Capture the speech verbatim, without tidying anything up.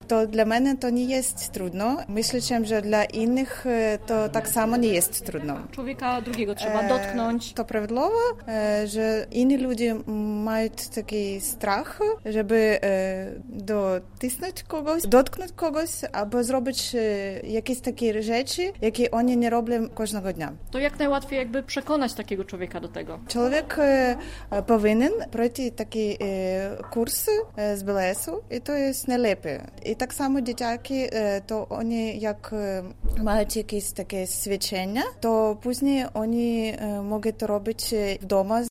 to dla mnie to nie jest trudno. Myślę, że dla innych to tak samo nie jest trudno. Człowieka drugiego trzeba dotknąć. To prawidłowo, że inni ludzie mają taki strach, żeby dotknąć kogoś, dotknąć kogoś, albo zrobić jakieś takie rzeczy, jakie oni nie robią każdego dnia. To jak najłatwiej jakby przekonać takiego człowieka do tego? Człowiek powinien przejść taki kurs z B L S-u i to jest najlepiej. I tak samo dzieciaki, to oni jak mają jakieś takie ćwiczenia, to później oni mogą to robić w domu.